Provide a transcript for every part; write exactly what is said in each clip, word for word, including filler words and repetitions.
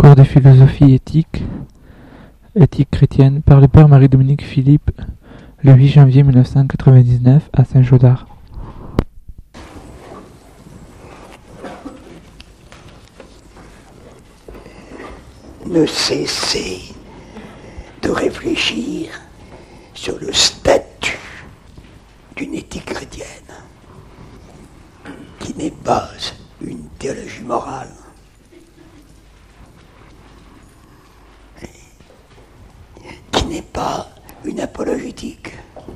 Cours de philosophie éthique, éthique chrétienne, par le père Marie-Dominique Philippe, le huit janvier mille neuf cent quatre-vingt-dix-neuf à Saint-Gaudard. Ne cessez de réfléchir sur le statut d'une éthique chrétienne, qui n'est pas une théologie morale, qui n'est pas une apologétique,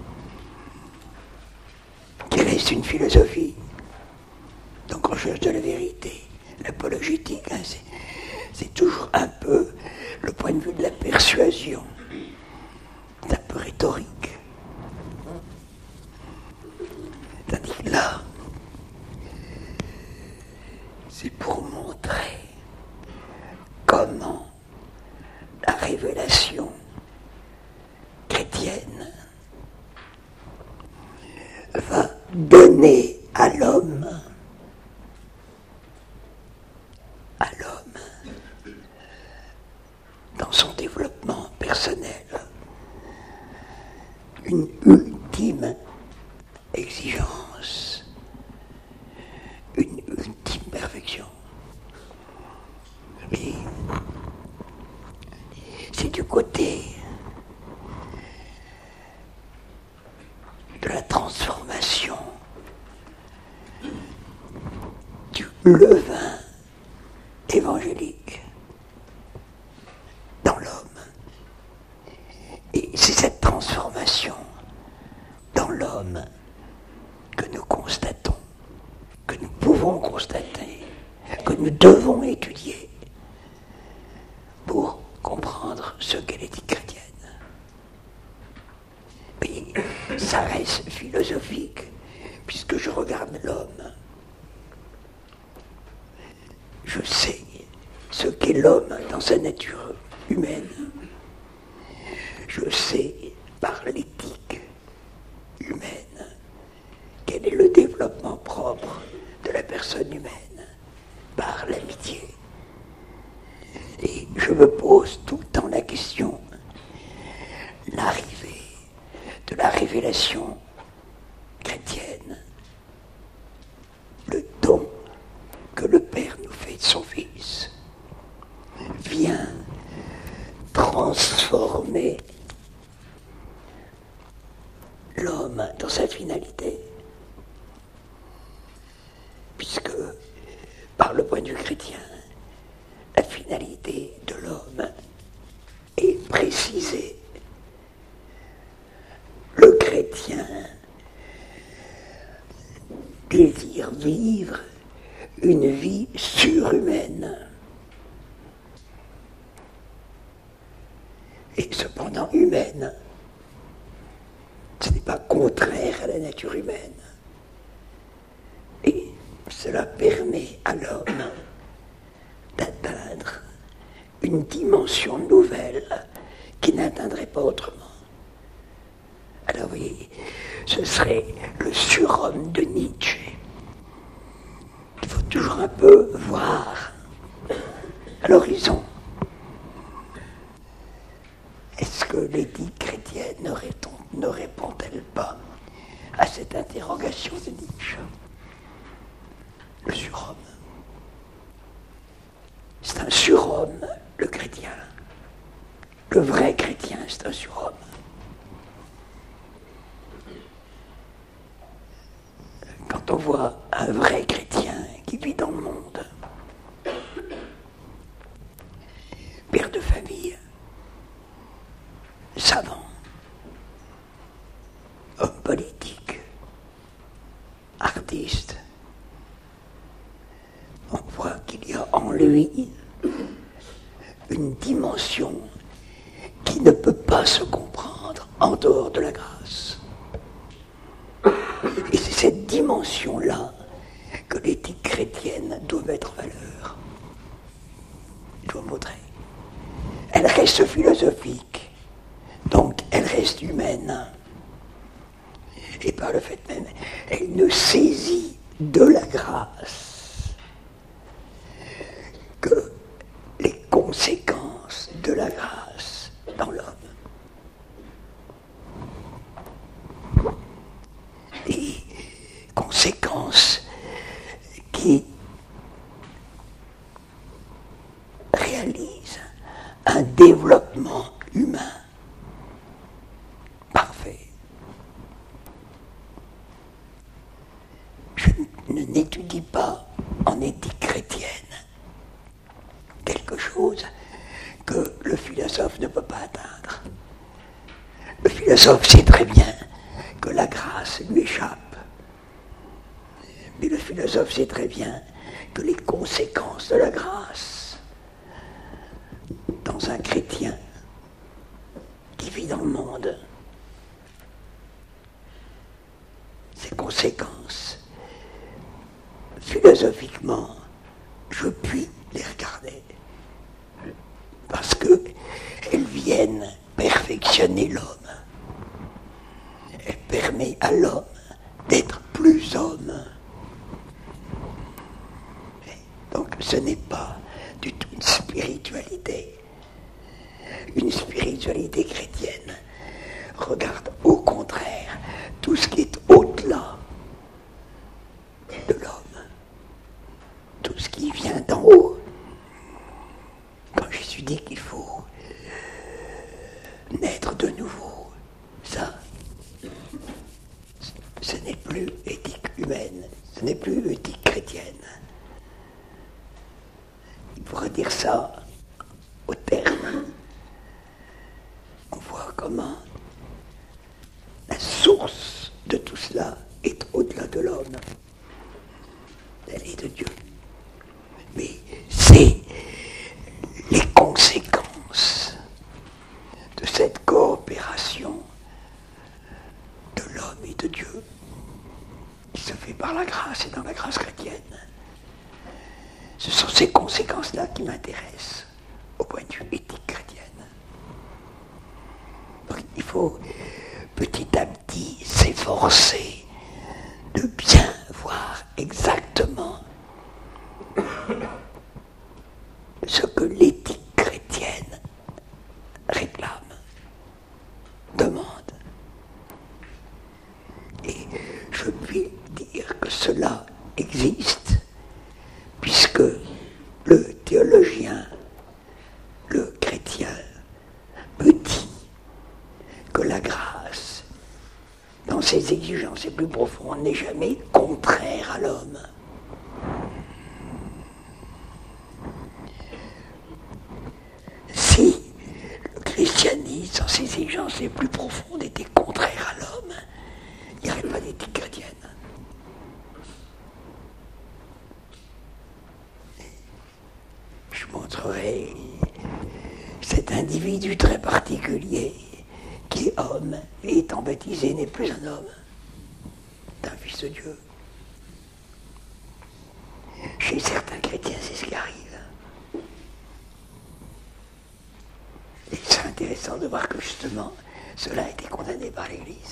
qui reste une philosophie. Donc on cherche de la vérité. L'apologétique, hein, c'est, c'est toujours un peu le point de vue de la persuasion. C'est un peu rhétorique. Tandis que là, c'est pour montrer comment la révélation chrétienne va donner à l'homme, à l'homme, dans son développement personnel, une ultime exigence, une ultime perfection. Et c'est du côté de la transformation du levain évangélique dans l'homme. Et c'est cette transformation dans l'homme que nous constatons, que nous pouvons constater, que nous devons étudier pour comprendre ce qu'est l'éthique chrétienne. Mais ça reste philosophique, puisque je regarde l'homme. Je sais ce qu'est l'homme dans sa nature humaine. Je sais, par l'éthique humaine, quel est le développement propre de la personne humaine, par l'amitié. Et je me pose tout le temps la question, l'arrivée de la révélation chrétienne, le don que le Père nous fait de son Fils, vient transformer l'homme dans sa finalité. Puisque, par le point de vue chrétien, la finalité de l'homme est précisée. Le chrétien désire vivre une vie surhumaine. Et cependant humaine. Ce n'est pas contraire à la nature humaine. Et cela permet à l'homme d'atteindre une dimension nouvelle qui n'atteindrait pas autrement. Alors vous voyez, ce serait le surhomme de Nietzsche. Il faut toujours un peu voir à l'horizon. Est-ce que l'éthique chrétienne ne, répond, ne répond-elle pas à cette interrogation de Nietzsche? Le surhomme. C'est un surhomme, le chrétien. Le vrai chrétien, c'est un surhomme. Quand on voit un vrai chrétien qui vit dans le monde, père de famille, savant, homme politique, artiste, on voit qu'il y a en lui une dimension qui ne peut pas se comprendre en dehors de la grâce. Et c'est cette dimension-là que l'éthique chrétienne doit mettre en valeur. Je dois montrer. Elle reste philosophique, donc elle reste humaine. Et par le fait même, elle ne saisit de la grâce que les science qui réalise un développement humain parfait. Je ne n'étudie pas en éthique chrétienne quelque chose que le philosophe ne peut pas atteindre. Le philosophe sait très bien que la grâce lui échappe. Mais le philosophe sait très bien que les conséquences de la grâce dans un chrétien qui vit dans le monde, ces conséquences, philosophiquement, je puis les regarder parce qu'elles viennent perfectionner l'homme. Elle permet à l'homme d'être plus homme. Donc ce n'est pas du tout une spiritualité. Une spiritualité chrétienne regarde au contraire tout ce qui est au-delà de l'homme. Tout ce qui vient d'en haut. Quand Jésus dit qu'il faut naître de nouveau, ça, ce n'est plus éthique humaine, ce n'est plus éthique chrétienne. Il pourrait dire ça au terme. On voit comment la source de tout cela est au-delà de l'homme. Elle est de Dieu. Mais c'est les conséquences de cette coopération de l'homme et de Dieu qui se fait par la grâce et dans la grâce chrétienne. Ce sont ces conséquences-là qui m'intéressent au point de vue éthique chrétienne. Donc il faut petit à petit s'efforcer de bien voir exactement ce que l'éthique chrétienne réclame, demande. Et je puis dire que cela existe, puisque le théologien, le chrétien, me dit que la grâce, dans ses exigences les plus profondes, n'est jamais contraire à l'homme. Si le christianisme, dans ses exigences les plus profondes, était contraire à l'homme, il n'y aurait pas d'éthique chrétienne. Je montrerai cet individu très particulier qui est homme et étant baptisé n'est plus un homme, c'est un fils de Dieu. Chez certains chrétiens, c'est ce qui arrive. Et c'est intéressant de voir que justement, cela a été condamné par l'Église.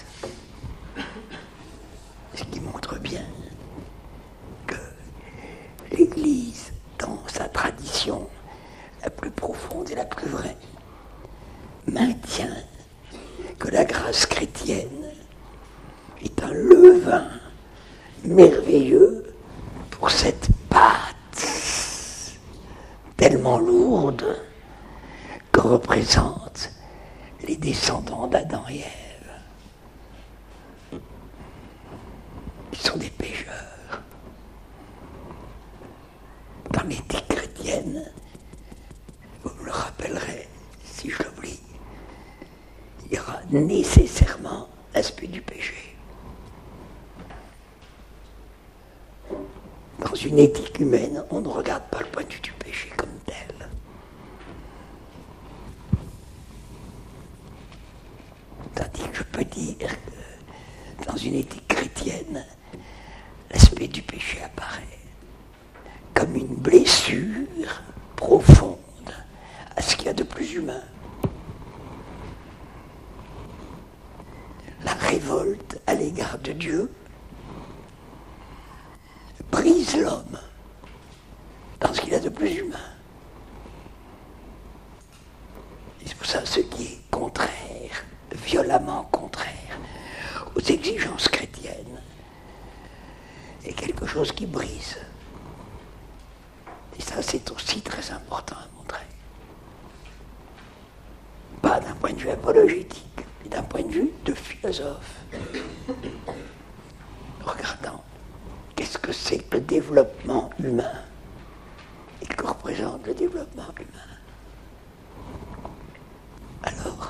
Ce qui montre bien que l'Église, dans sa tradition la plus profonde et la plus vraie, maintient que la grâce chrétienne est un levain merveilleux pour cette pâte tellement lourde que représentent les descendants d'Adam et Ève. Ils sont des pécheurs. Dans l'éthique chrétienne, vous me le rappellerez si je l'oublie, il y aura nécessairement l'aspect du péché. Dans une éthique humaine, on ne regarde pas le point de vue du péché comme tel. Tandis que je peux dire que dans une éthique chrétienne, l'aspect du péché apparaît comme une blessure profonde à ce qu'il y a de plus humain. La révolte à l'égard de Dieu brise l'homme dans ce qu'il a de plus humain. Et c'est pour ça ce qui est contraire, violemment contraire aux exigences chrétiennes, est quelque chose qui brise. Et ça, c'est aussi très important à montrer. Pas d'un point de vue apologétique, mais d'un point de vue de philosophe. Regardant, qu'est-ce que c'est que le développement humain et que représente le développement humain. Alors,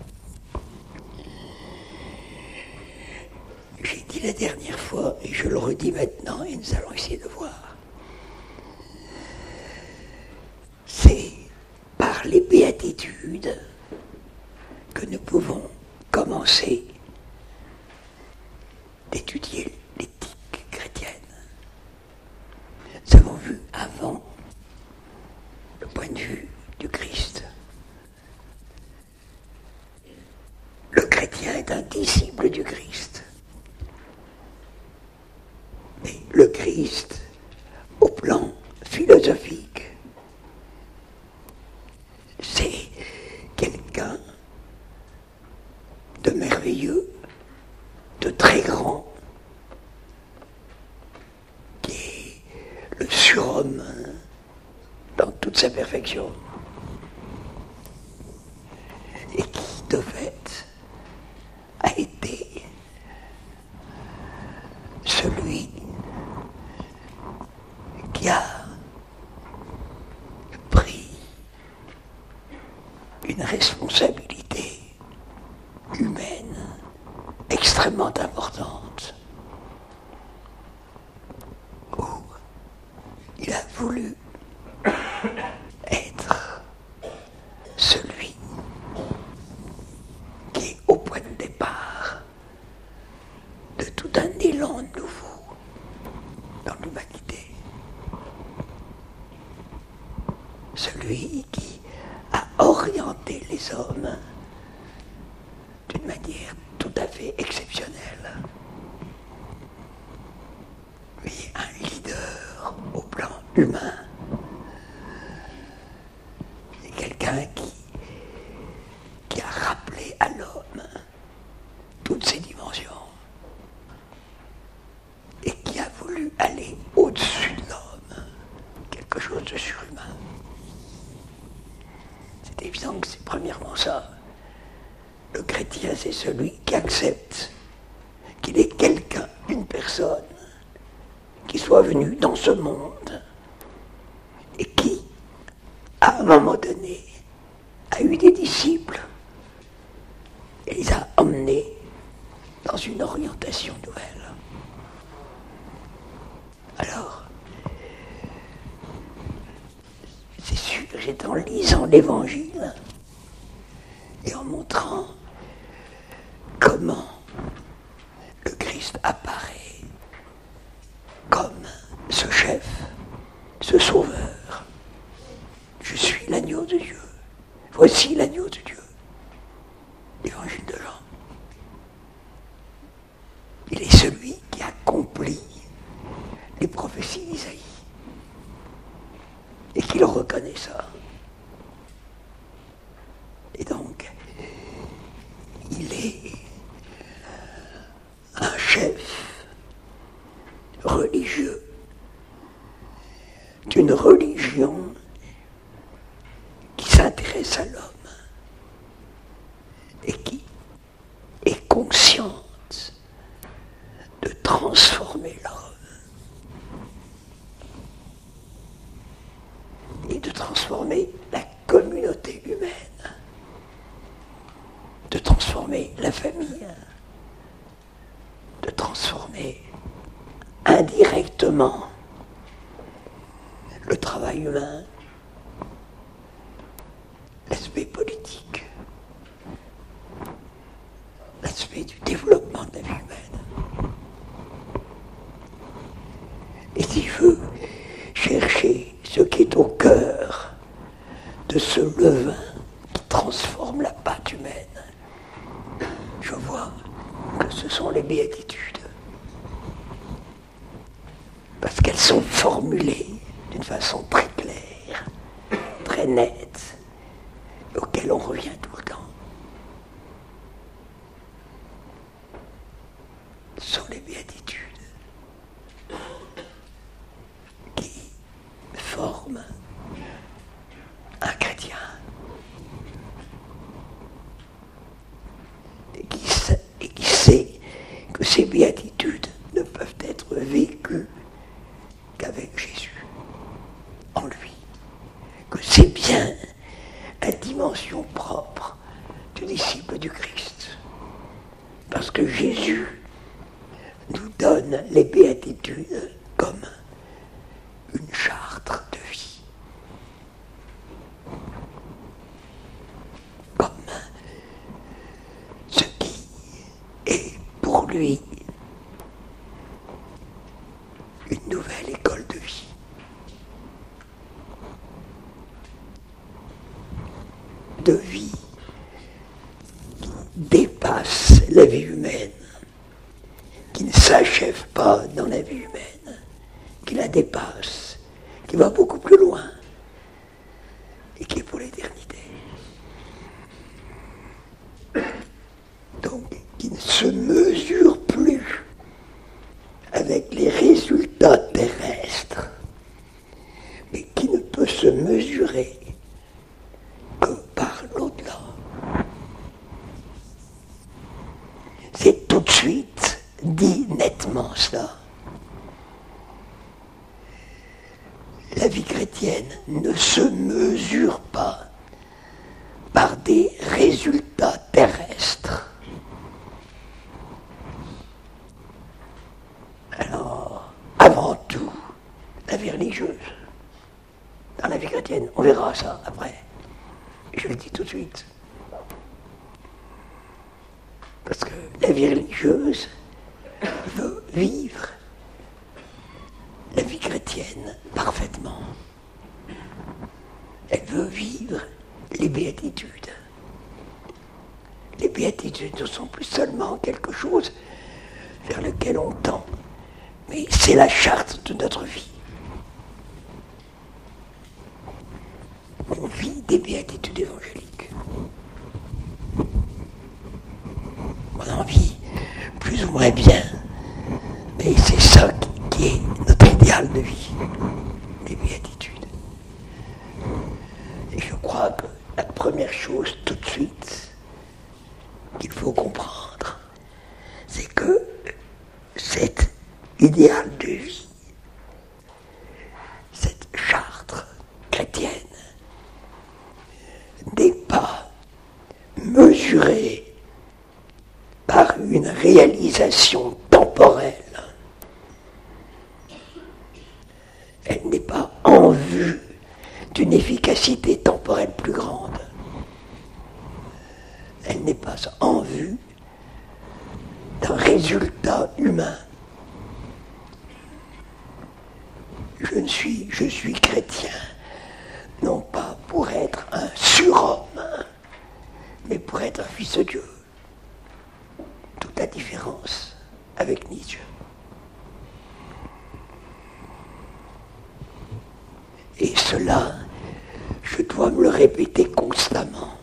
j'ai dit la dernière fois, et je le redis maintenant, et nous allons essayer de voir. C'est par les béatitudes que nous pouvons commencer d'étudier l'éthique chrétienne. Nous avons vu avant le point de vue du Christ. Le chrétien est un disciple du Christ. Mais le Christ, au plan philosophique, c'est quelqu'un de merveilleux, de très grand, qui est le surhomme dans toute sa perfection, et qui, de fait, a été celui qui a pris une responsabilité humaine extrêmement importante, où il a voulu être celui qui est au point de départ de tout un élan nouveau dans l'humanité. Celui qui a orienté les hommes d'une manière tout à fait exceptionnelle. Oui, un leader au plan humain. C'est quelqu'un qui, qui a rappelé à l'homme toutes ses dimensions et qui a voulu aller au-dessus de l'homme, quelque chose de surhumain. C'est évident que c'est premièrement ça. Le chrétien, c'est celui qui accepte qu'il est quelqu'un, une personne, qui soit venu dans ce monde et qui, à un moment donné, a eu des disciples et les a emmenés dans une orientation nouvelle. Alors, c'est sûr, c'est en lisant l'Évangile et en montrant comment le Christ apparaît comme ce chef, ce sauveur. Je suis l'agneau de Dieu. Voici l'agneau de Dieu. L'évangile de Jean. Il est celui qui accomplit les prophéties d'Isaïe. Et qu'il reconnaît ça. Et donc, il est un chef religieux d'une religion qui s'intéresse à l'homme et qui est consciente de transformer l'homme et de transformer la communauté humaine, de transformer la famille, de transformer indirectement le travail humain, l'aspect politique, l'aspect du développement de la vie humaine. Et s'il veut chercher ce qui est au cœur de ce levain qui transforme la pâte humaine, je vois que ce sont les béatitudes. Parce qu'elles sont formulées d'une façon très claire, très nette, auxquelles on revient tout le temps. Ce sont les béatitudes. forme un chrétien et qui sait, et qui sait que ces béatitudes ne peuvent être vécues qu'avec Jésus, en lui, que c'est bien la dimension propre du disciple du Christ, parce que Jésus nous donne les béatitudes comme une charte de vie, comme ce qui est pour lui une nouvelle école de vie. De vie qui dépasse la vie humaine, qui ne s'achève pas dans la vie humaine, qui la dépasse, qui va beaucoup plus loin et qui est pour l'éternité. Donc, qui ne se mesure plus avec les résultats terrestres, mais qui ne peut se mesurer que par l'au-delà. C'est tout de suite dit nettement cela. La vie chrétienne ne se mesure pas par des résultats terrestres. Alors, avant tout, la vie religieuse, dans la vie chrétienne, on verra ça après. Je le dis tout de suite. Parce que la vie religieuse veut vivre la vie chrétienne parfaitement. Elle veut vivre les béatitudes. Les béatitudes ne sont plus seulement quelque chose vers lequel on tend, mais c'est la charte de notre vie. On vit des béatitudes évangéliques. On en vit plus ou moins bien, mais c'est ça qui, qui est notre idéal de vie, les béatitudes. Et je crois que la première chose tout de suite qu'il faut comprendre, c'est que cet idéal de vie, cette charte chrétienne, n'est pas mesurée par une réalisation temporelle. Elle n'est pas en vue d'une efficacité temporelle plus grande. Elle n'est pas en vue d'un résultat humain. Je ne suis, je suis chrétien, non pas pour être un surhomme, mais pour être un fils de Dieu. Toute la différence avec Nietzsche. Et cela, je dois me le répéter constamment.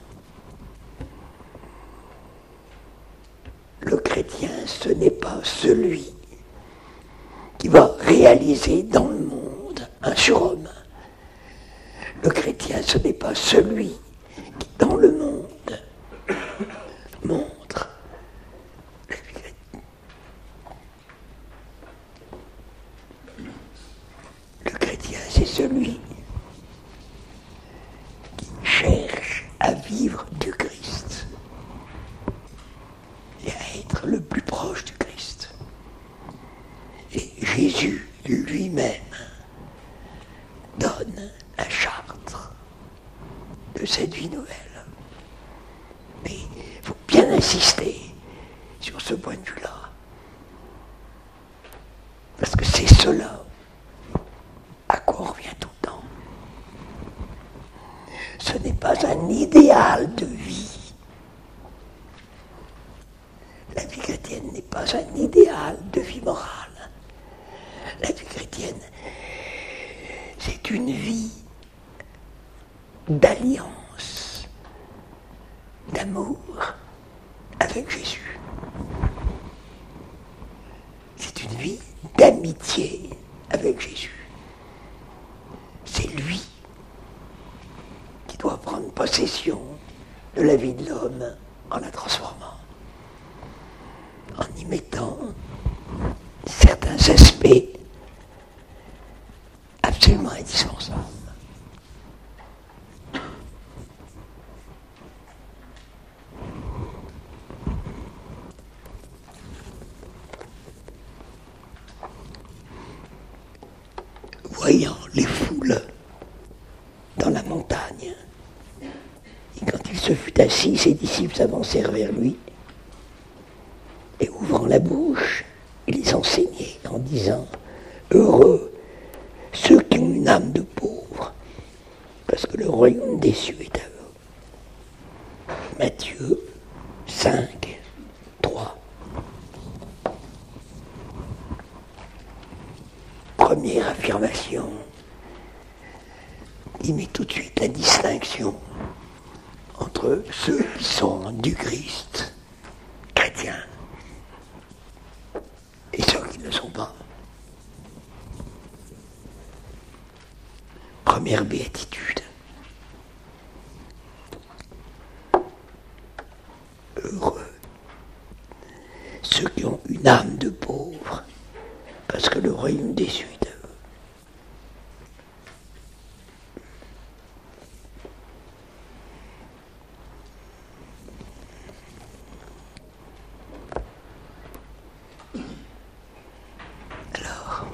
Le chrétien, ce n'est pas celui qui va réaliser dans le monde un surhomme. Le chrétien, ce n'est pas celui qui, dans le monde, montre la vie chrétienne. Le chrétien, c'est celui qui cherche à vivre du Christ et à être le plus proche du Christ. Et Jésus lui-même donne la charte de cette vie nouvelle. Mais il faut bien insister sur ce point de vue-là. Parce que c'est cela à quoi on revient tout le temps. Ce n'est pas un idéal de vie. La vie chrétienne n'est pas un idéal de vie morale. La vie chrétienne, c'est une vie d'alliance, d'amour avec Jésus. C'est une vie d'amitié avec Jésus. C'est c'est lui qui doit prendre possession de la vie de l'homme en la transformant, en y mettant certains aspects absolument indispensables. Voyant les foules dans la montagne, et quand il se fut assis, ses disciples s'avancèrent vers lui, et ouvrant la bouche, il les enseignait en disant « Heureux ceux qui ont une âme de pauvre, parce que le royaume des cieux est à eux. » Matthieu cinq, trois. Première affirmation, il met tout de suite la distinction entre ceux qui sont du Christ, chrétiens, et ceux qui ne le sont pas. Première béatitude. Heureux ceux qui ont une âme de pauvre, parce que le royaume des cieux est à eux. Alors,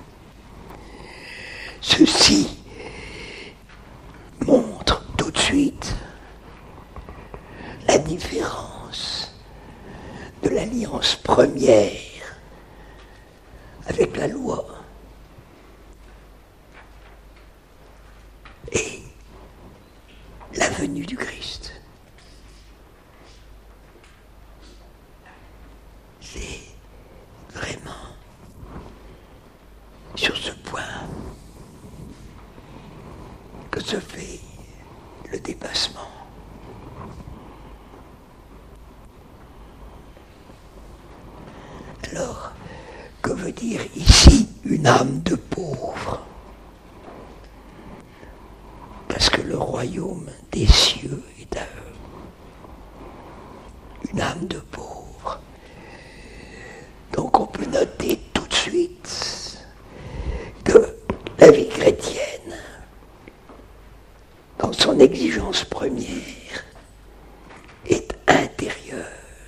ceci montre tout de suite la différence de l'alliance première avec la loi et la venue du Christ. C'est vraiment sur ce point que se fait le dépassement. Alors, que veut dire ici une âme de pauvre? Parce que le royaume des cieux est à eux. Une âme de pauvre. Donc on peut noter tout de suite que la vie chrétienne, dans son exigence première, est intérieure.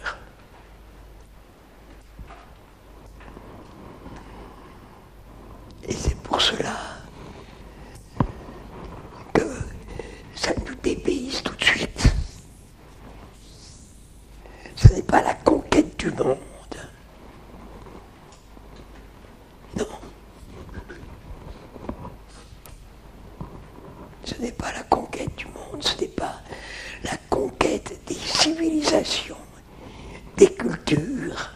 Et c'est pour cela que ça nous dépayse tout de suite. Ce n'est pas la conquête du monde. Non. Ce n'est pas la conquête du monde, ce n'est pas la conquête des civilisations, des cultures.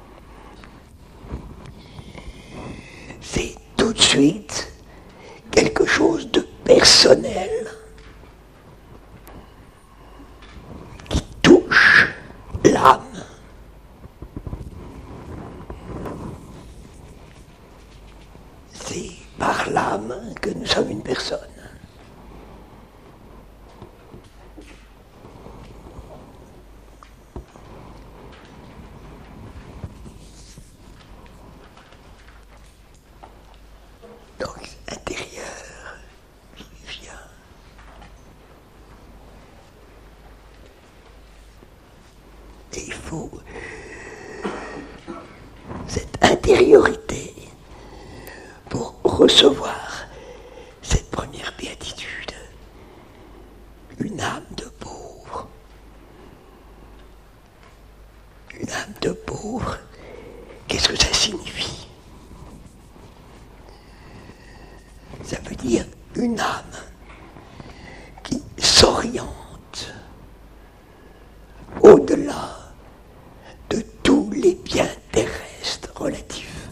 C'est tout de suite quelque chose de personnel qui touche l'âme. C'est par l'âme que nous sommes une personne. Donc, intérieur, vivifiant. Et il faut cette intériorité pour recevoir cette première béatitude. Une âme de pauvre. Une âme de pauvre, qu'est-ce que ça signifie? Ça veut dire une âme qui s'oriente au-delà de tous les biens terrestres relatifs.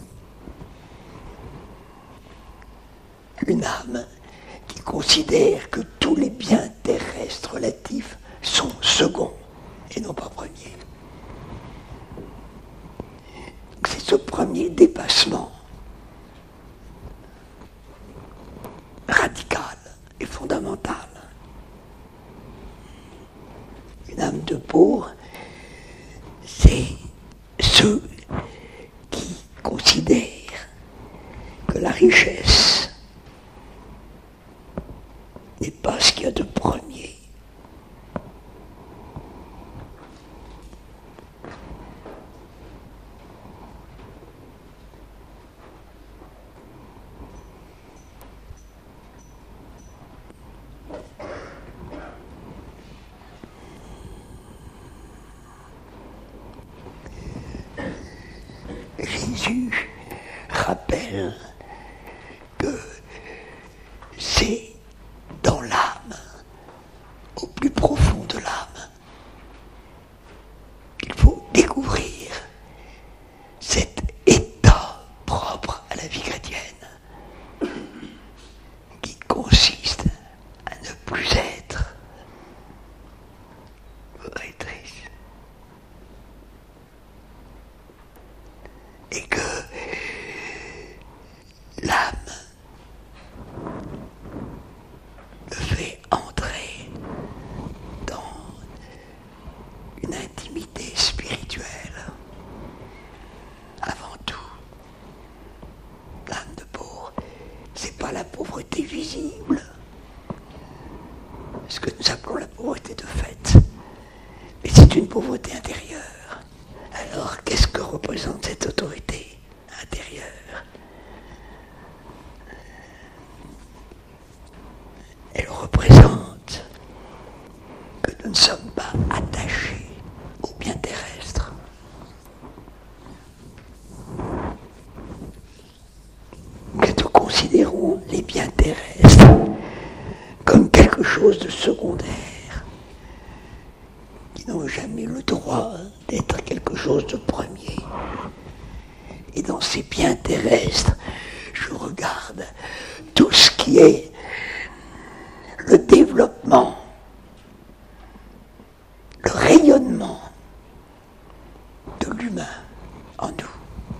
Une âme qui considère que tous les biens terrestres relatifs sont seconds et non pas premiers. C'est ce premier dépassement radical fondamentale. Une âme de pauvre, c'est ceux qui considèrent que la richesse n'est pas ce qu'il y a de premier. Jésus rappelle que c'est dans l'âme, au plus profond de l'âme, qu'il faut découvrir cet état propre à la vie chrétienne, qui consiste à ne plus être triste. Et que l'âme me fait entrer dans une intimité spirituelle. Avant tout, l'âme de pauvre, c'est pas la pauvreté visible, ce que nous appelons la pauvreté de fait, mais c'est une pauvreté intérieure. Alors, qu'est-ce que représente cette autorité intérieure ? Elle représente que nous ne sommes pas attachés aux biens terrestres. Que nous considérons les biens terrestres comme quelque chose de secondaire, qui n'ont jamais le droit d'être quelque chose de premier. Et dans ces biens terrestres, je regarde tout ce qui est le développement, le rayonnement de l'humain en nous.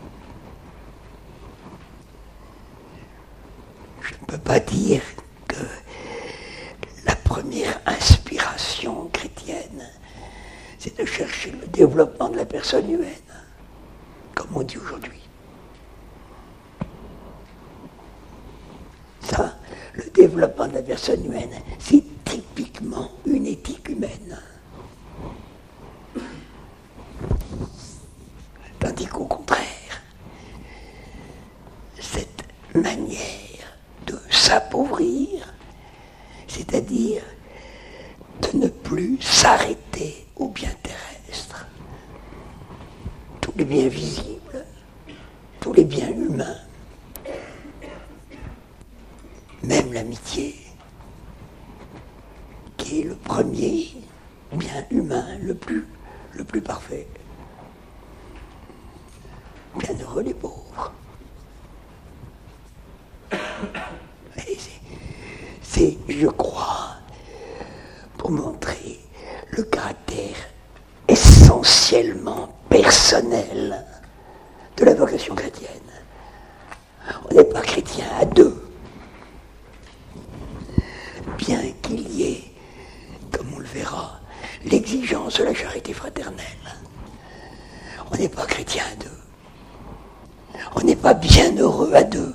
Je ne peux pas dire que la première inspiration chrétienne, c'est de chercher le développement de la personne humaine, comme on dit aujourd'hui. Ça, le développement de la personne humaine, c'est typiquement une éthique humaine. Tandis qu'au contraire, cette manière de s'appauvrir, c'est-à-dire de ne plus s'arrêter aux biens terrestres, tous les biens visibles, tous les biens humains, même l'amitié, qui est le premier bien humain, le plus, le plus parfait. Bienheureux les pauvres. Et c'est, c'est, je crois, pour montrer le caractère essentiellement personnel de la vocation chrétienne. On n'est pas chrétien à deux. Bien qu'il y ait, comme on le verra, l'exigence de la charité fraternelle. On n'est pas chrétien à deux. On n'est pas bien heureux à deux.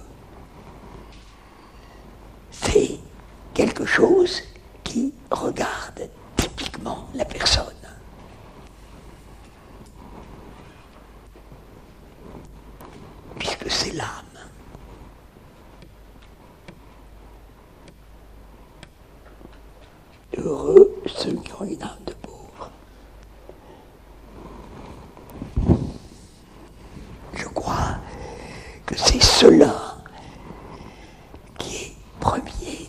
C'est quelque chose qui regarde typiquement la personne. Puisque c'est l'âme. Heureux ceux qui ont une âme de pauvre. Je crois que c'est cela qui est premier.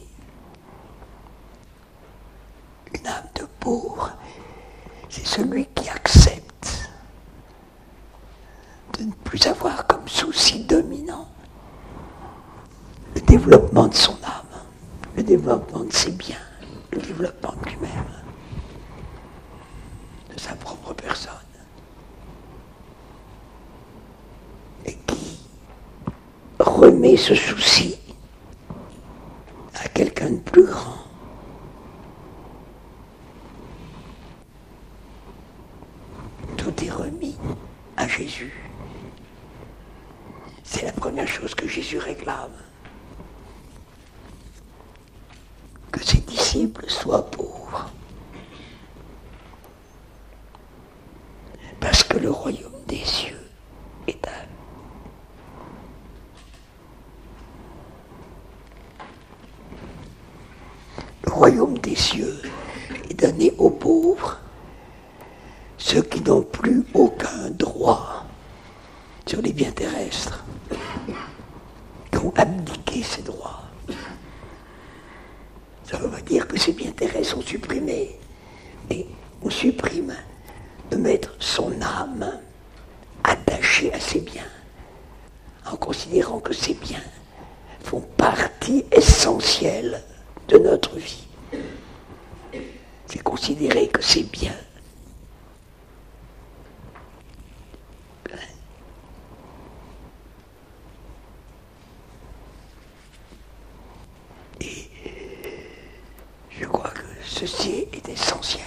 Une âme de pauvre, c'est celui qui accepte de ne plus avoir comme souci dominant le développement de son âme, le développement de ses biens, le développement de lui-même, de sa propre personne, et qui remet ce souci à quelqu'un de plus grand, Jésus. C'est la première chose que Jésus réclame. Que ses disciples soient pauvres. Parce que le royaume des cieux est à eux. Le royaume des cieux est donné aux pauvres, ceux qui n'ont plus aucun droit sur les biens terrestres, qui ont abdiqué ces droits. Ça veut pas dire que ces biens terrestres sont supprimés, mais on supprime de mettre son âme attachée à ces biens, en considérant que ces biens font partie essentielle de notre vie. C'est considérer que ces biens et je crois que ceci est essentiel.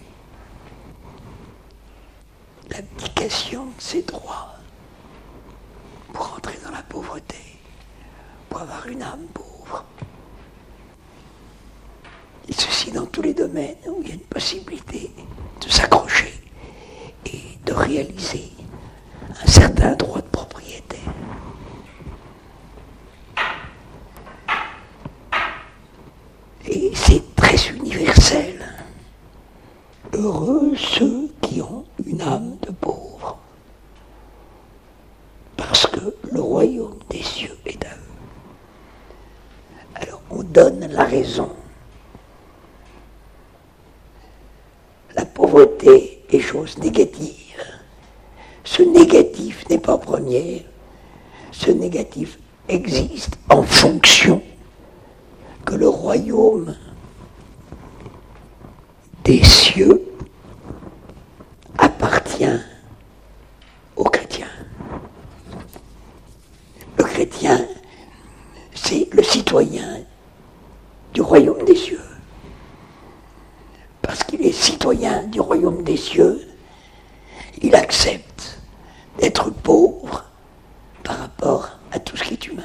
L'abdication de ses droits pour entrer dans la pauvreté, pour avoir une âme pauvre. Et ceci dans tous les domaines où il y a une possibilité de s'accrocher et de réaliser un certain droit de propriété. Et c'est très universel. Heureux ceux qui ont une âme de pauvre, parce que le royaume des cieux est à eux. Alors on donne la raison. La pauvreté est chose négative. Ce négatif n'est pas premier. Ce négatif existe en fonction que le royaume des cieux appartient aux chrétiens. Le chrétien, c'est le citoyen du royaume des cieux. Parce qu'il est citoyen du royaume des cieux, il accepte d'être pauvre par rapport à tout ce qui est humain.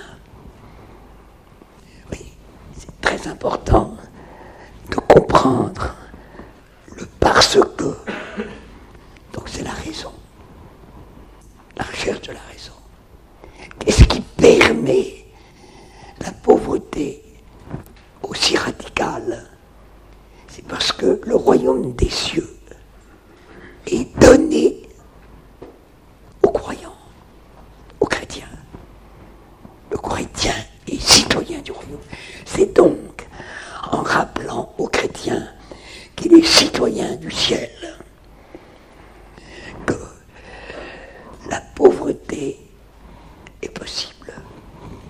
Oui, c'est très important de comprendre le parce que. Donc c'est la raison, la recherche de la raison. Qu'est-ce qui permet la pauvreté aussi radicale ? C'est parce que le royaume des cieux est donné aux croyants, aux chrétiens. Le chrétien est citoyen du royaume. C'est donc en rappelant aux chrétiens qu'il est citoyen du ciel